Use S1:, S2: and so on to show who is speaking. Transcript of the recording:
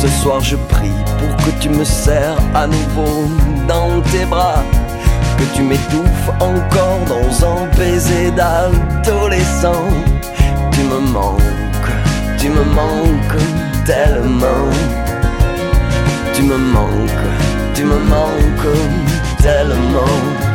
S1: Ce soir je prie pour que tu me serres à nouveau dans tes bras, que tu m'étouffes encore dans un baiser d'adolescent. Tu me manques tellement. Tu me manques tellement.